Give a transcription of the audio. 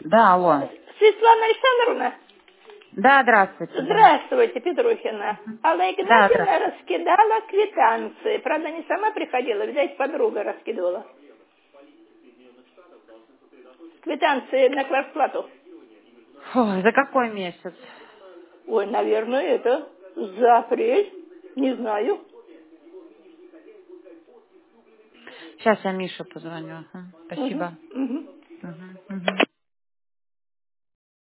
Да, алло. Светлана Александровна? Да, здравствуйте, да. Здравствуйте, Петрухина. Алла Да, Игнатьевна раскидала квитанции. Правда, не сама приходила, видать, подруга раскидывала. Квитанции на квартплату. Фу, за какой месяц? Ой, наверное, это за апрель. Не знаю. Сейчас я Мише позвоню. Угу, Спасибо. угу. Мгм, мгм.